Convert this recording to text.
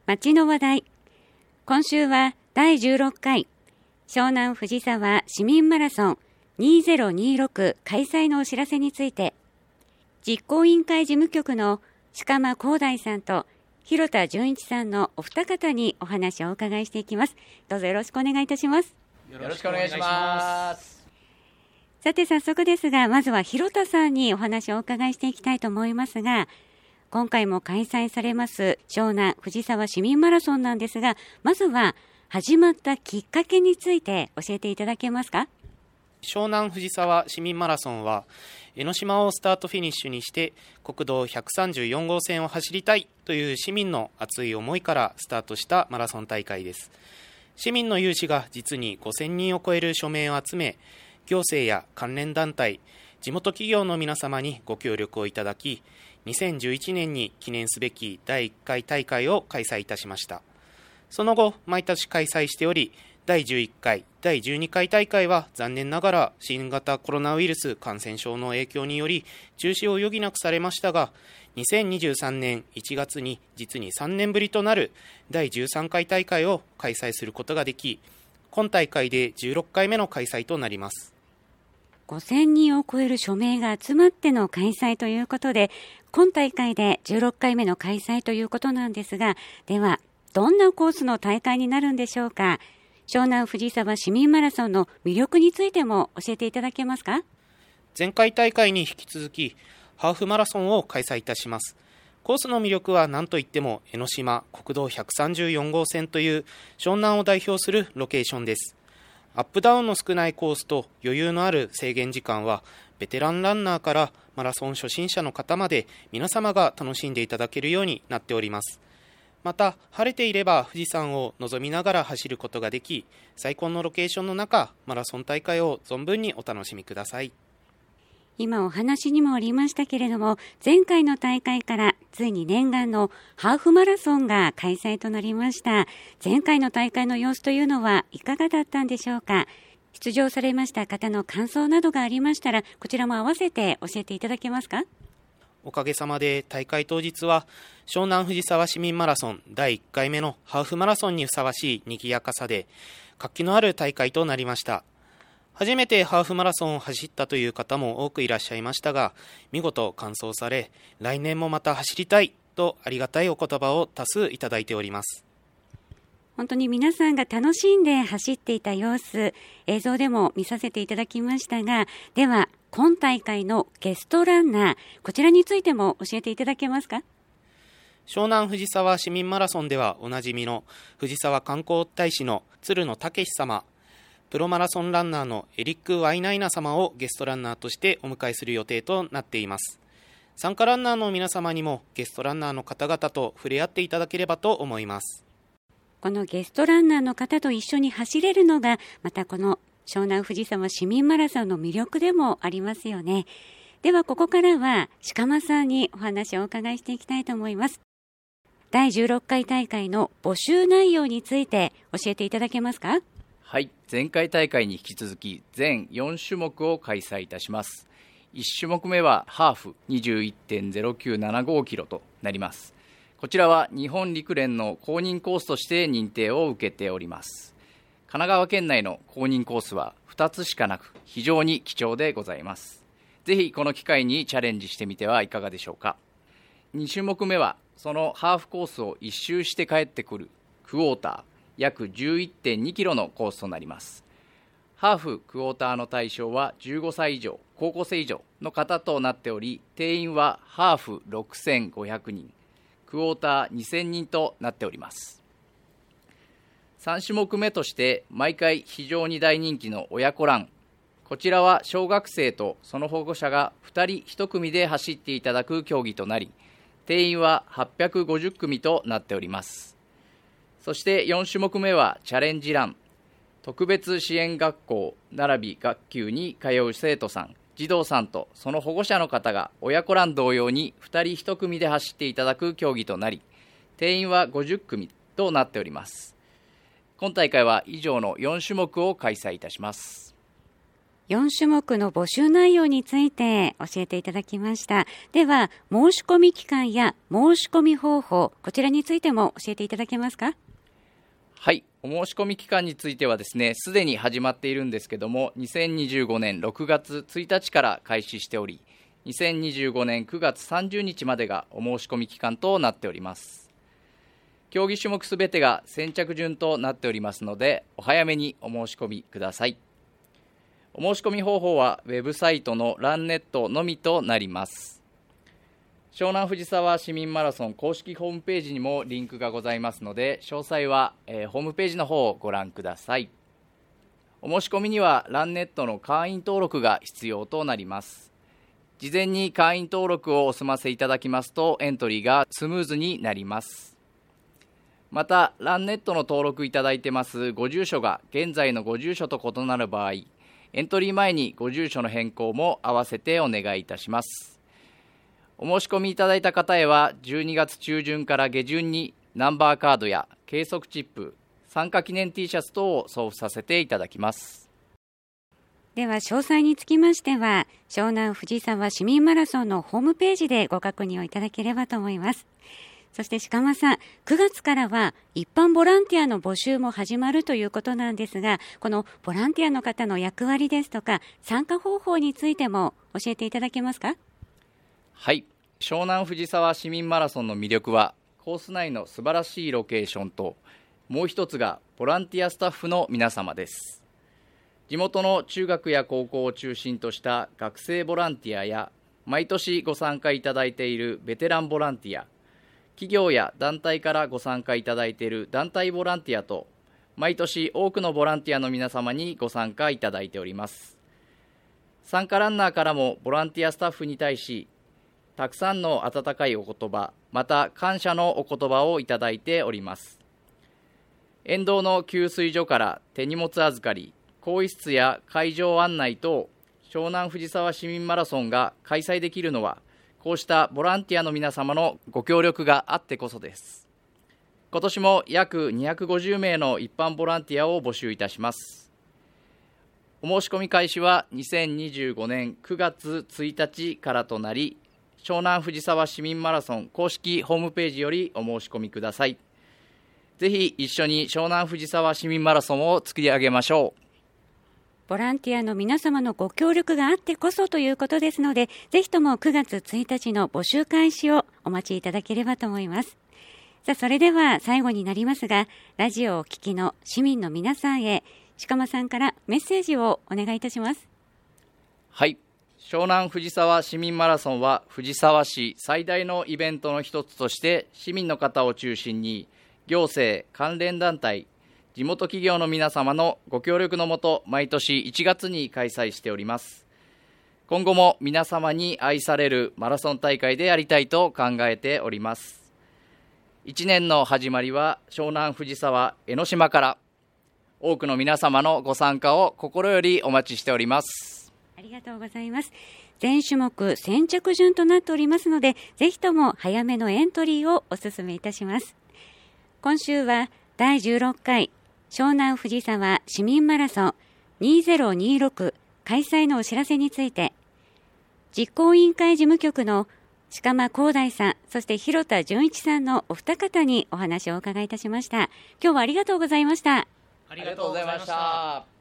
街の話題。今週は第16回湘南藤沢市民マラソン2026開催のお知らせについて、実行委員会事務局の鹿間光大さんと広田純一さんのお二方にお話をお伺いしていきます。どうぞよろしくお願いいたします。 よろしくお願いします。 さて早速ですが、まずは広田さんにお話をお伺いしていきたいと思いますが、今回も開催されます湘南藤沢市民マラソンなんですが、まずは始まったきっかけについて教えていただけますか？ 湘南藤沢市民マラソンは江ノ島をスタートフィニッシュにして国道134号線を走りたいという市民の熱い思いからスタートしたマラソン大会です。市民の有志が実に5000人を超える署名を集め、行政や関連団体、地元企業の皆様にご協力をいただき、2011年に記念すべき第1回大会を開催いたしました。その後、毎年開催しており、第11回、第12回大会は残念ながら新型コロナウイルス感染症の影響により中止を余儀なくされましたが、2023年1月に実に3年ぶりとなる第13回大会を開催することができ、今大会で16回目の開催となります。 5000人を超える署名が集まっての開催ということで、今大会で16回目の開催ということなんですが、ではどんなコースの大会になるんでしょうか？湘南藤沢市民マラソンの魅力についても教えていただけますか？ 前回大会に引き続きハーフマラソンを開催いたします。コースの魅力は何といっても江ノ島国道134号線という湘南を代表するロケーションです。アップダウンの少ないコースと余裕のある制限時間は、ベテランランナーからマラソン初心者の方まで皆様が楽しんでいただけるようになっております。また晴れていれば富士山を望みながら走ることができ、最高のロケーションの中、マラソン大会を存分にお楽しみください。 今お話にもありましたけれども、前回の大会からついに念願のハーフマラソンが開催となりました。前回の大会の様子というのはいかがだったんでしょうか？出場されました方の感想などがありましたら、こちらも合わせて教えていただけますか？ おかげさまで大会当日は湘南藤沢市民マラソン第1回目のハーフマラソンにふさわしい賑やかさで活気のある大会となりました。初めてハーフマラソンを走ったという方も多くいらっしゃいましたが、見事完走され、来年もまた走りたいとありがたいお言葉を多数いただいております。 本当に皆さんが楽しんで走っていた様子、映像でも見させていただきましたが、では今大会のゲストランナー、こちらについても教えていただけますか？ 湘南藤沢市民マラソンではおなじみの藤沢観光大使の鶴野武様、プロマラソンランナーのエリック・ワイナイナ様をゲストランナーとしてお迎えする予定となっています。参加ランナーの皆様にもゲストランナーの方々と触れ合っていただければと思います。 このゲストランナーの方と一緒に走れるのが、またこの湘南藤沢市民マラソンの魅力でもありますよね。ではここからは鹿間さんにお話をお伺いしていきたいと思います。第16回大会の募集内容について教えていただけますか？ はい、前回大会に引き続き全4種目を開催いたします。1種目目はハーフ 21.0975 キロとなります。こちらは日本陸連の公認コースとして認定を受けております。神奈川県内の公認コースは2つしかなく、非常に貴重でございます。ぜひこの機会にチャレンジしてみてはいかがでしょうか。2種目目はそのハーフコースを1周して帰ってくるクォーター、約 11.2 キロのコースとなります。ハーフクォーターの対象は15歳以上、高校生以上の方となっており、定員はハーフ6500人、クォーター2000人となっております。3種目目として毎回非常に大人気の親子ラン、こちらは小学生とその保護者が2人1組で走っていただく競技となり、定員は850組となっております。そして4種目目はチャレンジラン、特別支援学校並び学級に通う生徒さん、児童さんとその保護者の方が親子ラン同様に2人1組で走っていただく競技となり、定員は50組となっております。今大会は以上の4種目を開催いたします。 4種目の募集内容について教えていただきました。では、申し込み期間や申し込み方法、こちらについても教えていただけますか？ はい、お申し込み期間についてはですね、すでに始まっているんですけども、2025年6月1日から開始しており、2025年9月30日までがお申し込み期間となっております。競技種目すべてが先着順となっておりますので、お早めにお申し込みください。お申し込み方法はウェブサイトのランネットのみとなります。湘南藤沢市民マラソン公式ホームページにもリンクがございますので、詳細は、ホームページの方をご覧ください。お申し込みにはランネットの会員登録が必要となります。事前に会員登録をお済ませいただきますと、エントリーがスムーズになります。また、ランネットの登録いただいてますご住所が現在のご住所と異なる場合、エントリー前にご住所の変更も合わせてお願いいたします。お申し込みいただいた方へは、12月中旬から下旬にナンバーカードや計測チップ、参加記念 T シャツ等を送付させていただきます。 では、詳細につきましては、湘南藤沢市民マラソンのホームページでご確認をいただければと思います。そして鹿間さん、9月からは一般ボランティアの募集も始まるということなんですが、このボランティアの方の役割ですとか参加方法についても教えていただけますか？ はい、湘南藤沢市民マラソンの魅力はコース内の素晴らしいロケーションと、もう一つがボランティアスタッフの皆様です。地元の中学や高校を中心とした学生ボランティアや、毎年ご参加いただいているベテランボランティア、企業や団体からご参加いただいている団体ボランティアと、毎年多くのボランティアの皆様にご参加いただいております。参加ランナーからもボランティアスタッフに対し、たくさんの温かいお言葉、また感謝のお言葉をいただいております。沿道の給水所から手荷物預かり、更衣室や会場案内等、湘南藤沢市民マラソンが開催できるのは、こうしたボランティアの皆様のご協力があってこそです。今年も約250名の一般ボランティアを募集いたします。お申し込み開始は2025年9月1日からとなり、湘南藤沢市民マラソン公式ホームページよりお申し込みください。ぜひ一緒に湘南藤沢市民マラソンを作り上げましょう。 ボランティアの皆様のご協力があってこそということですので、ぜひとも9月1日の募集開始をお待ちいただければと思います。さあ、それでは最後になりますが、ラジオをお聞きの市民の皆さんへ、鹿間さんからメッセージをお願いいたします。 はい、湘南藤沢市民マラソンは藤沢市最大のイベントの一つとして、市民の方を中心に行政、関連団体、地元企業の皆様のご協力のもと、毎年1月に開催しております。今後も皆様に愛されるマラソン大会でありたいと考えております。1年の始まりは湘南藤沢江ノ島から、多くの皆様のご参加を心よりお待ちしております。 ありがとうございます。全種目先着順となっておりますので、ぜひとも早めのエントリーをお勧めいたします。今週は第16回湘南藤沢市民マラソン2026開催のお知らせについて、実行委員会事務局の鹿間光大さん、そして広田純一さんのお二方にお話をお伺いいたしました。今日はありがとうございました。 ありがとうございました。